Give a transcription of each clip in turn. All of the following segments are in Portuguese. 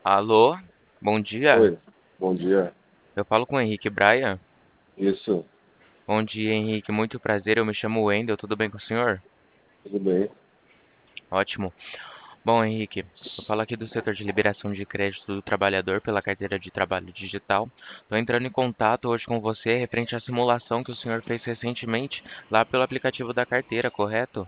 Alô, bom dia. Oi, bom dia. Eu falo com o Henrique Braia. Isso, Bom dia, Henrique. Muito prazer. Eu me chamo Wendel. Tudo bem com o senhor? tudo bem? Ótimo. Bom, Henrique, eu falo aqui do setor de liberação de crédito do trabalhador pela carteira de trabalho digital. Estou entrando em contato hoje com você referente à simulação que o senhor fez recentemente lá pelo aplicativo da carteira, correto?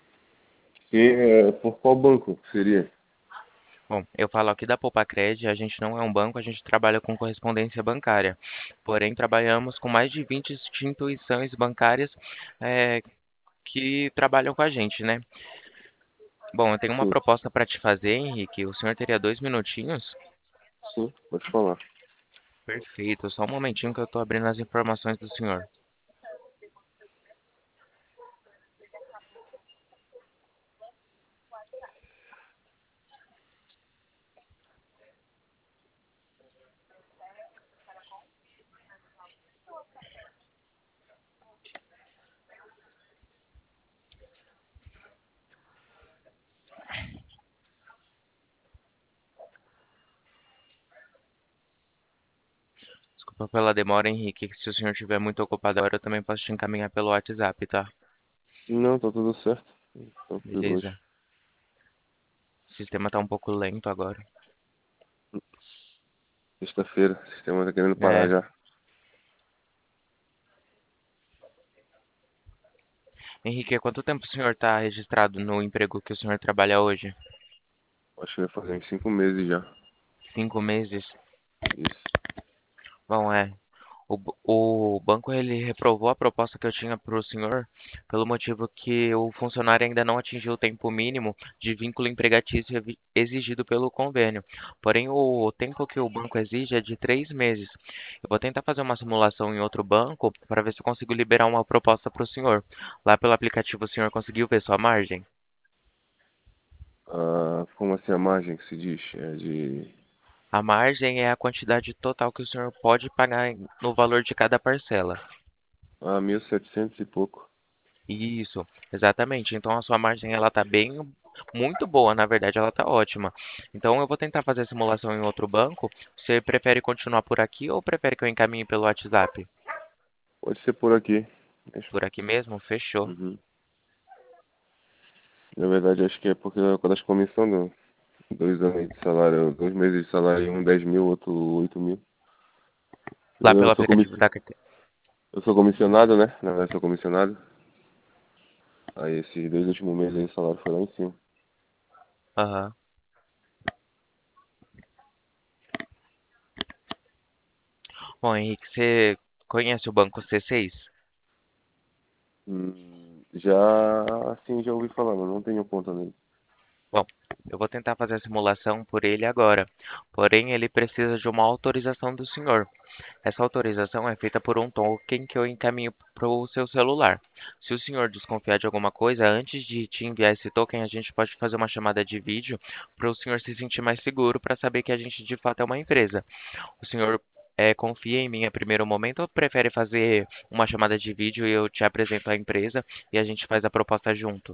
Por qual banco seria? Bom, eu falo aqui da Poupacred, a gente não é um banco, a gente trabalha com correspondência bancária. Porém, trabalhamos com mais de 20 instituições bancárias eh, que trabalham com a gente, né? Bom, eu tenho uma Sim, proposta para te fazer, Henrique. O senhor teria 2 minutinhos? sim, pode falar. Perfeito. Só um momentinho que eu estou abrindo as informações do senhor. Desculpa pela demora, Henrique. Se o senhor estiver muito ocupado agora, eu também posso te encaminhar pelo WhatsApp, tá? Não, tá tudo certo. Tranquilo hoje. Beleza. O sistema está um pouco lento agora. Sexta-feira, o sistema tá querendo parar É. já. Henrique, há quanto tempo o senhor está registrado no emprego que o senhor trabalha hoje? Acho que vai fazer uns 5 meses já. 5 meses? Isso. Bom, é. O banco ele reprovou a proposta que eu tinha para o senhor pelo motivo que o funcionário ainda não atingiu o tempo mínimo de vínculo empregatício exigido pelo convênio. Porém, o tempo que o banco exige é de 3 meses. Eu vou tentar fazer uma simulação em outro banco para ver se eu consigo liberar uma proposta para o senhor. Lá pelo aplicativo o senhor conseguiu ver sua margem? Ah, como assim a margem que se diz? É de A margem é a quantidade total que o senhor pode pagar no valor de cada parcela. 1.700 e pouco. Isso, exatamente. Então a sua margem ela tá bem, muito boa, na verdade, ela tá ótima. Então eu vou tentar fazer a simulação em outro banco. Você prefere continuar por aqui ou prefere que eu encaminhe pelo WhatsApp? Pode ser por aqui. Por aqui mesmo? Fechou. Uhum. Na verdade, acho que é porque quando as comissões 2 anos de salário, 2 meses de salário, um 10 mil, outro 8 mil. Lá Eu pelo sou aplicativo da carteira. Eu sou comissionado, né? Na verdade, sou comissionado. Aí, esses 2 últimos meses aí, o salário foi lá em cima. Aham. Bom, Henrique, você conhece o banco C6? Já, assim, já ouvi falar, mas não tenho conta nele. Bom, eu vou tentar fazer a simulação por ele agora. Porém, ele precisa de uma autorização do senhor. Essa autorização é feita por um token que eu encaminho para o seu celular. Se o senhor desconfiar de alguma coisa, antes de te enviar esse token, a gente pode fazer uma chamada de vídeo para o senhor se sentir mais seguro para saber que a gente de fato é uma empresa. O senhor confia em mim a primeiro momento ou prefere fazer uma chamada de vídeo e eu te apresento a empresa e a gente faz a proposta juntos?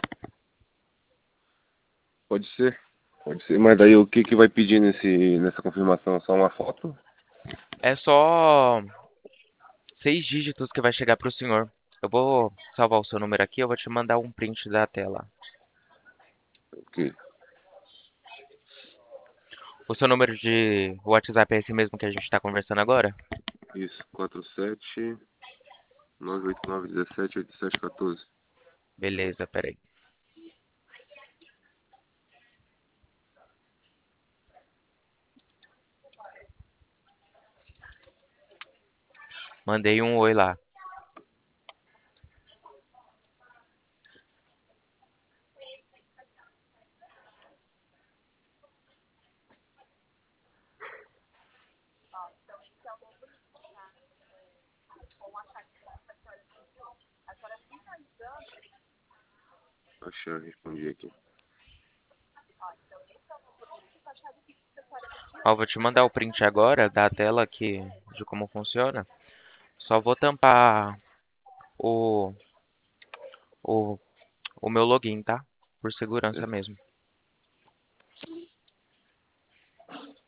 Pode ser, pode ser. Mas daí o que que vai pedir nessa confirmação? Só uma foto? É só 6 dígitos que vai chegar para o senhor. Eu vou salvar o seu número aqui, eu vou te mandar um print da tela. Ok. O seu número de WhatsApp é esse mesmo que a gente está conversando agora? Isso, 47 989 17 8714. Beleza, peraí. Mandei um oi lá. Achei, eu respondi aqui. Ó, vou te mandar o print agora da tela aqui de como funciona. Só vou tampar o, o, o meu login, tá? Por segurança Certo. mesmo.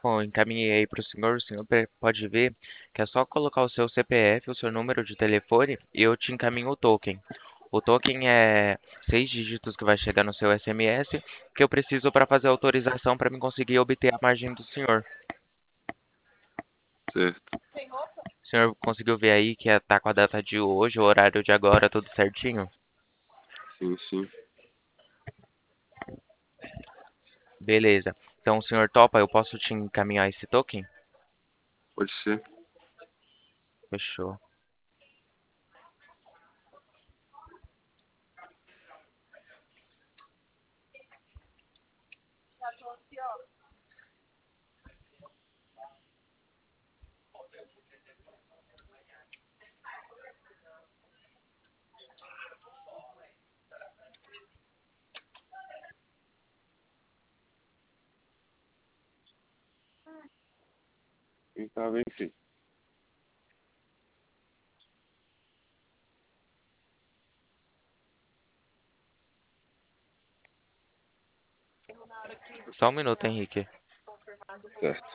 Bom, encaminhei aí para o senhor pode ver que é só colocar o seu CPF, o seu número de telefone e eu te encaminho o token. O token é 6 dígitos que vai chegar no seu SMS que eu preciso para fazer a autorização para mim conseguir obter a margem do senhor. Certo. O senhor conseguiu ver aí que tá com a data de hoje, o horário de agora, tudo certinho? Sim, sim. Beleza. Então o senhor topa, eu posso te encaminhar esse token? Pode ser. Fechou. E tá bem, sim. Só um minuto, Henrique. Certo.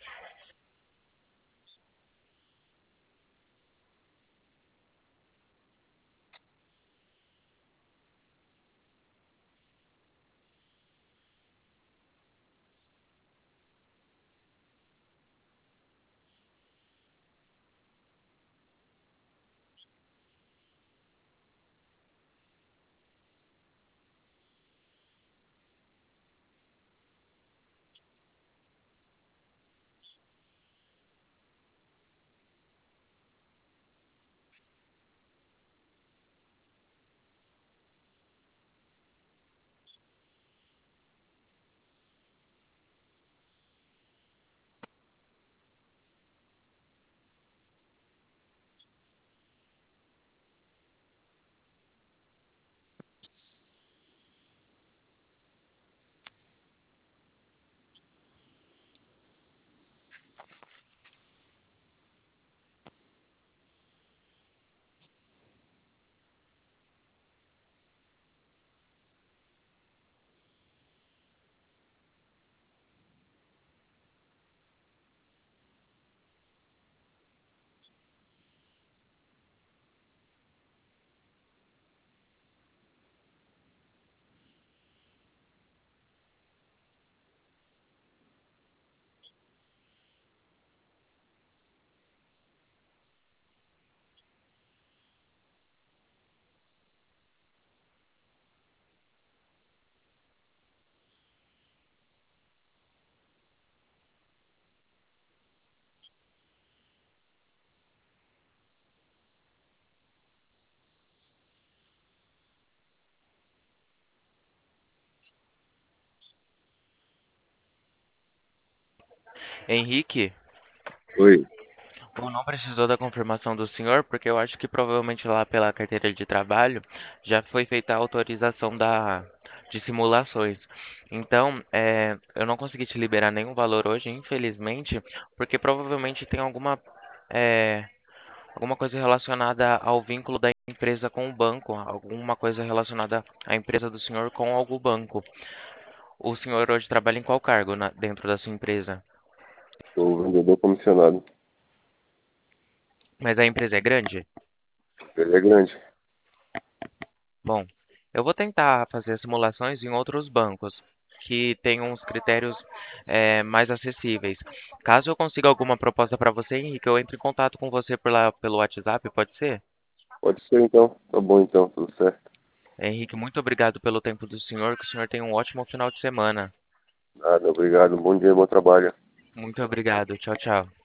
Henrique, Oi. ou não precisou da confirmação do senhor, porque eu acho que provavelmente lá pela carteira de trabalho já foi feita a autorização de simulações. Então, eu não consegui te liberar nenhum valor hoje, infelizmente, porque provavelmente tem é, alguma coisa relacionada ao vínculo da empresa com o banco, alguma coisa relacionada à empresa do senhor com algum banco. O senhor hoje trabalha em qual cargo dentro da sua empresa? Sou vendedor comissionado. Mas a empresa é grande? Ele é grande. Bom, eu vou tentar fazer simulações em outros bancos que tenham uns critérios mais acessíveis. Caso eu consiga alguma proposta para você, Henrique, eu entro em contato com você por lá pelo WhatsApp, pode ser? Pode ser então. Tá bom então, tudo certo. Henrique, muito obrigado pelo tempo do senhor, que o senhor tenha um ótimo final de semana. Nada, obrigado. Bom dia, bom trabalho. Muito obrigado. Tchau, tchau.